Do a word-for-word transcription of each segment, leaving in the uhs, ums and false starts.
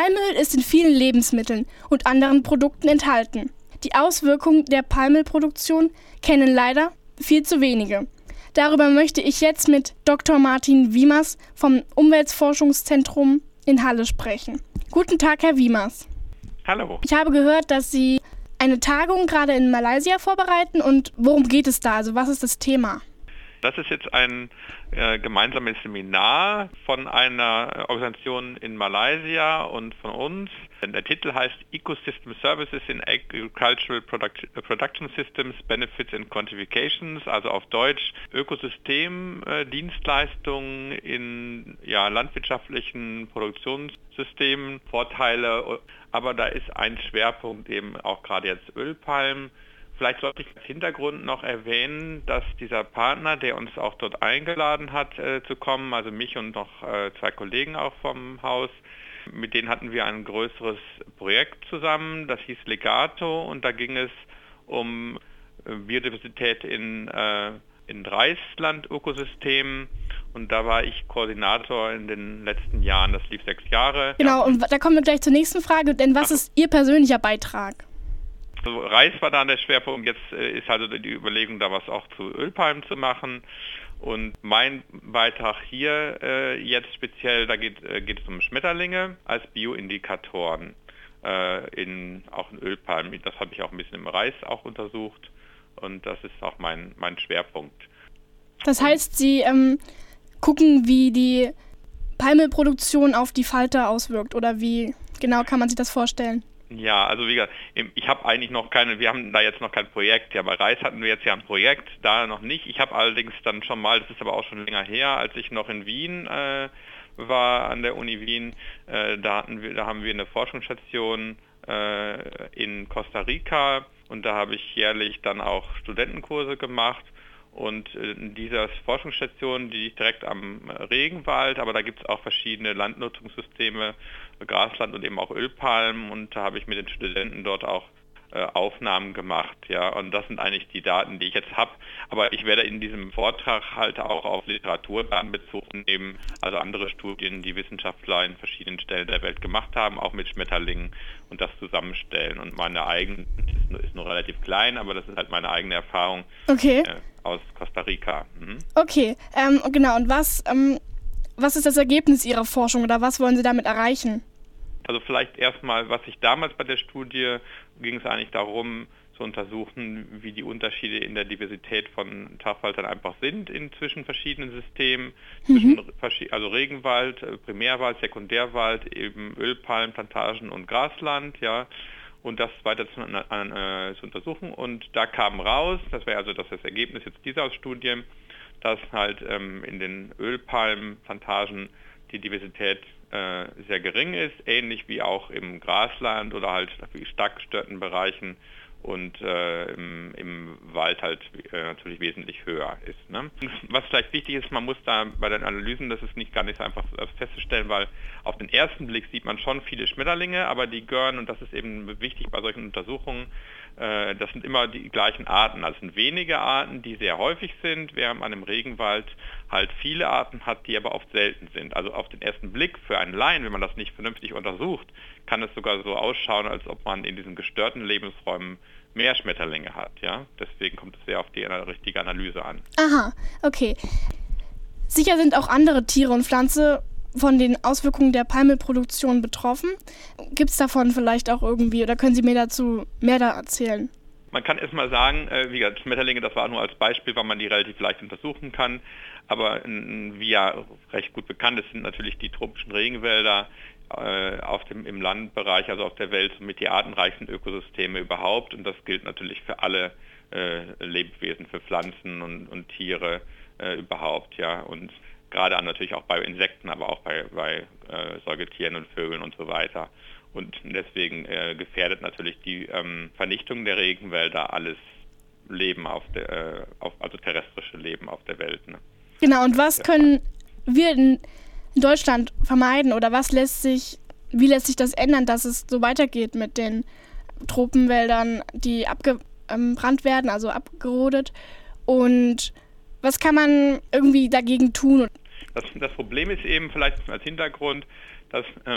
Palmöl ist in vielen Lebensmitteln und anderen Produkten enthalten. Die Auswirkungen der Palmölproduktion kennen leider viel zu wenige. Darüber möchte ich jetzt mit Doktor Martin Wiemers vom Umweltforschungszentrum in Halle sprechen. Guten Tag, Herr Wiemers. Hallo. Ich habe gehört, dass Sie eine Tagung gerade in Malaysia vorbereiten. Und worum geht es da? Also was ist das Thema? Das ist jetzt ein äh, gemeinsames Seminar von einer Organisation in Malaysia und von uns. Der Titel heißt Ecosystem Services in Agricultural Product- Production Systems, Benefits and Quantifications, also auf Deutsch Ökosystemdienstleistungen äh, in ja, landwirtschaftlichen Produktionssystemen, Vorteile, aber da ist ein Schwerpunkt eben auch gerade jetzt Ölpalmen. Vielleicht sollte ich als Hintergrund noch erwähnen, dass dieser Partner, der uns auch dort eingeladen hat äh, zu kommen, also mich und noch äh, zwei Kollegen auch vom Haus, mit denen hatten wir ein größeres Projekt zusammen, das hieß Legato, und da ging es um äh, Biodiversität in, äh, in Reisland-Ökosystemen, und da war ich Koordinator in den letzten Jahren, das lief sechs Jahre. Genau, ja. Und da kommen wir gleich zur nächsten Frage, denn was Ach. ist Ihr persönlicher Beitrag? Also Reis war dann der Schwerpunkt, jetzt äh, ist also die Überlegung, da was auch zu Ölpalmen zu machen. Und mein Beitrag hier äh, jetzt speziell, da geht, äh, geht es um Schmetterlinge als Bioindikatoren, äh, in, auch in Ölpalmen. Das habe ich auch ein bisschen im Reis auch untersucht, und das ist auch mein, mein Schwerpunkt. Das heißt, Sie ähm, gucken, wie die Palmölproduktion auf die Falter auswirkt, oder wie genau kann man sich das vorstellen? Ja, also wie gesagt, ich habe eigentlich noch keine, wir haben da jetzt noch kein Projekt. Ja, bei Reis hatten wir jetzt ja ein Projekt, da noch nicht. Ich habe allerdings dann schon mal, das ist aber auch schon länger her, als ich noch in Wien äh, war, an der Uni Wien, äh, da hatten wir, da haben wir eine Forschungsstation äh, in Costa Rica, und da habe ich jährlich dann auch Studentenkurse gemacht. Und in dieser Forschungsstation, die liegt direkt am Regenwald, aber da gibt es auch verschiedene Landnutzungssysteme, Grasland und eben auch Ölpalmen, und da habe ich mit den Studenten dort auch äh, Aufnahmen gemacht, ja, und das sind eigentlich die Daten, die ich jetzt habe, aber ich werde in diesem Vortrag halt auch auf Literaturdaten Bezug nehmen, also andere Studien, die Wissenschaftler in verschiedenen Stellen der Welt gemacht haben, auch mit Schmetterlingen, und das zusammenstellen, und meine eigene, ist nur, ist nur relativ klein, aber das ist halt meine eigene Erfahrung. Okay. Äh, aus Costa Rica. Mhm. Okay, ähm, genau. Und was, ähm, was ist das Ergebnis Ihrer Forschung, oder was wollen Sie damit erreichen? Also vielleicht erstmal, was ich damals bei der Studie, ging es eigentlich darum, zu untersuchen, wie die Unterschiede in der Diversität von Tagfaltern einfach sind in zwischen verschiedenen Systemen, zwischen mhm. also Regenwald, Primärwald, Sekundärwald, eben Ölpalmen, Plantagen und Grasland, ja. Und das weiter zu, äh, zu untersuchen. Und da kam raus, das wäre also das, das Ergebnis jetzt dieser Studie, dass halt ähm, in den Ölpalmenplantagen die Diversität äh, sehr gering ist, ähnlich wie auch im Grasland oder halt stark gestörten Bereichen, und äh, im, im Wald halt äh, natürlich wesentlich höher ist. Ne? Was vielleicht wichtig ist, man muss da bei den Analysen, das ist nicht gar nicht so einfach festzustellen, weil auf den ersten Blick sieht man schon viele Schmetterlinge, aber die gehören, und das ist eben wichtig bei solchen Untersuchungen, äh, das sind immer die gleichen Arten. Also es sind wenige Arten, die sehr häufig sind, während man im Regenwald halt viele Arten hat, die aber oft selten sind. Also auf den ersten Blick für einen Laien, wenn man das nicht vernünftig untersucht, kann es sogar so ausschauen, als ob man in diesen gestörten Lebensräumen mehr Schmetterlinge hat, ja. Deswegen kommt es sehr auf die richtige Analyse an. Aha, okay. Sicher sind auch andere Tiere und Pflanzen von den Auswirkungen der Palmölproduktion betroffen. Gibt es davon vielleicht auch irgendwie, oder können Sie mir dazu mehr da erzählen? Man kann erstmal sagen, wie gesagt, Schmetterlinge, das war nur als Beispiel, weil man die relativ leicht untersuchen kann. Aber wie ja recht gut bekannt ist, sind natürlich die tropischen Regenwälder auf dem, im Landbereich, also auf der Welt, somit die artenreichsten Ökosysteme überhaupt. Und das gilt natürlich für alle äh, Lebewesen, für Pflanzen und, und Tiere äh, überhaupt, ja. Und gerade natürlich auch bei Insekten, aber auch bei, bei äh, Säugetieren und Vögeln und so weiter. Und deswegen äh, gefährdet natürlich die ähm, Vernichtung der Regenwälder alles Leben auf der, äh, auf, also terrestrische Leben auf der Welt. Ne? Genau, und was können wir in in Deutschland vermeiden, oder was lässt sich, wie lässt sich das ändern, dass es so weitergeht mit den Tropenwäldern, die abgebrannt werden, also abgerodet, und was kann man irgendwie dagegen tun? Das, das Problem ist eben vielleicht als Hintergrund, dass ähm,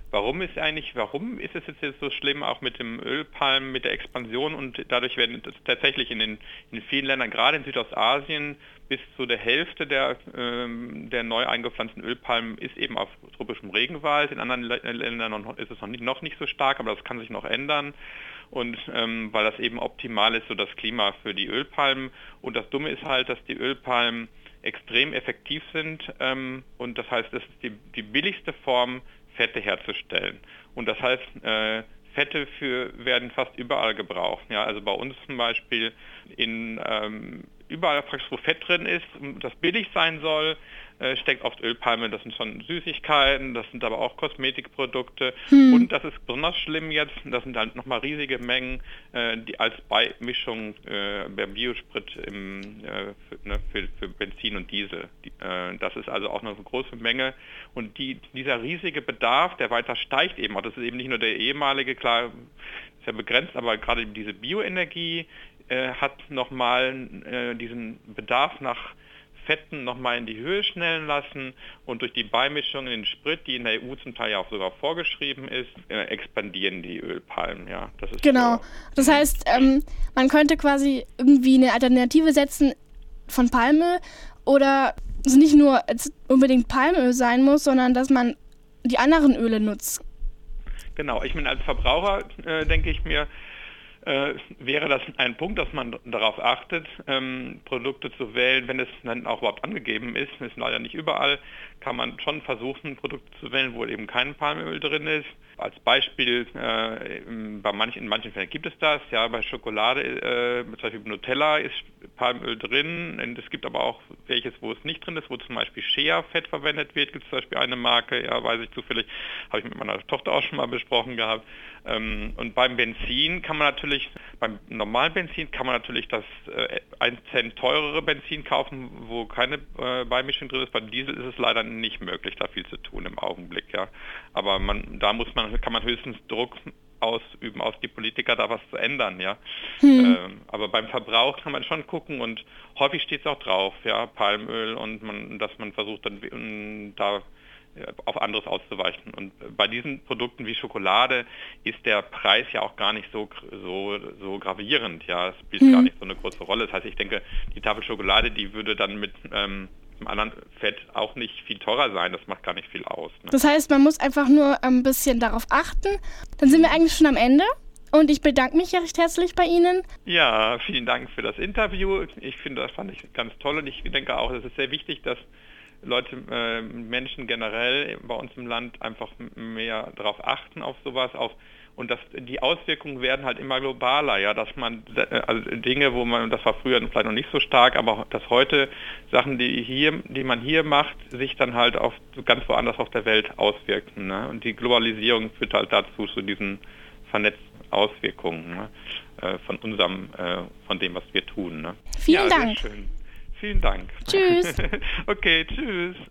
warum ist eigentlich, warum ist es jetzt so schlimm, auch mit dem Ölpalm, mit der Expansion, und dadurch werden tatsächlich in den in vielen Ländern, gerade in Südostasien, bis zu der Hälfte der, ähm, der neu eingepflanzten Ölpalmen ist eben auf tropischem Regenwald. In anderen Ländern ist es noch nicht, noch nicht so stark, aber das kann sich noch ändern. Und ähm, weil das eben optimal ist, so das Klima für die Ölpalmen. Und das Dumme ist halt, dass die Ölpalmen extrem effektiv sind, ähm, und das heißt, das ist die, die billigste Form, Fette herzustellen. Und das heißt, äh, Fette für, werden fast überall gebraucht. Ja, also bei uns zum Beispiel in ähm, überall, wo Fett drin ist und das billig sein soll, äh, steckt oft Ölpalme. Das sind schon Süßigkeiten, das sind aber auch Kosmetikprodukte. Hm. Und das ist besonders schlimm jetzt, das sind halt nochmal riesige Mengen, äh, die als Beimischung äh, beim Biosprit im, äh, für, ne, für, für Benzin und Diesel. Die, äh, das ist also auch noch eine große Menge. Und die, dieser riesige Bedarf, der weiter steigt eben, auch das ist eben nicht nur der ehemalige, klar, ist ja begrenzt, aber gerade diese Bioenergie äh, hat nochmal äh, diesen Bedarf nach Fetten nochmal in die Höhe schnellen lassen, und durch die Beimischung in den Sprit, die in der E U zum Teil ja auch sogar vorgeschrieben ist, äh, expandieren die Ölpalmen. Ja, das ist genau. So. Das heißt, ähm, man könnte quasi irgendwie eine Alternative setzen von Palmöl, oder es nicht nur unbedingt Palmöl sein muss, sondern dass man die anderen Öle nutzt. Genau, ich meine, als Verbraucher äh, denke ich mir, äh, wäre das ein Punkt, dass man darauf achtet, ähm, Produkte zu wählen, wenn es dann auch überhaupt angegeben ist. Das ist leider nicht überall, kann man schon versuchen, Produkte zu wählen, wo eben kein Palmöl drin ist. Als Beispiel, äh, bei manchen, in manchen Fällen gibt es das, ja, bei Schokolade, äh, zum Beispiel Nutella ist Palmöl drin, und es gibt aber auch welches, wo es nicht drin ist, wo zum Beispiel Shea-Fett verwendet wird, gibt es zum Beispiel eine Marke, ja, weiß ich zufällig, habe ich mit meiner Tochter auch schon mal besprochen gehabt. Ähm, und beim Benzin kann man natürlich, beim normalen Benzin kann man natürlich das äh, ein Cent teurere Benzin kaufen, wo keine äh, Beimischung drin ist. Beim Diesel ist es leider nicht möglich, da viel zu tun im Augenblick, ja. Aber man, da muss man, kann man höchstens Druck ausüben auf die Politiker, da was zu ändern, ja. Hm. Ähm, aber beim Verbrauch kann man schon gucken, und häufig steht es auch drauf, ja, Palmöl, und man, dass man versucht dann um, da auf anderes auszuweichen. Und bei diesen Produkten wie Schokolade ist der Preis ja auch gar nicht so so so gravierend, ja, es spielt hm. gar nicht so eine große Rolle. Das heißt, ich denke, die Tafel Schokolade, die würde dann mit ähm, dem anderen Fett auch nicht viel teurer sein, das macht gar nicht viel aus. Ne? Das heißt, man muss einfach nur ein bisschen darauf achten. Dann sind wir eigentlich schon am Ende, und ich bedanke mich recht herzlich bei Ihnen. Ja, vielen Dank für das Interview. Ich finde, das fand ich ganz toll, und ich denke auch, es ist sehr wichtig, dass Leute, äh, Menschen generell bei uns im Land einfach mehr darauf achten, auf sowas, auf und dass die Auswirkungen werden halt immer globaler, ja, dass man also Dinge, wo man, das war früher vielleicht noch nicht so stark, aber dass heute Sachen, die hier, die man hier macht, sich dann halt auf ganz woanders auf der Welt auswirken, ne? Und die Globalisierung führt halt dazu, zu diesen vernetzten Auswirkungen, ne? äh, von unserem, äh, von dem, was wir tun, ne? Vielen ja, Dank. Sehr schön. Vielen Dank. Tschüss. Okay, tschüss.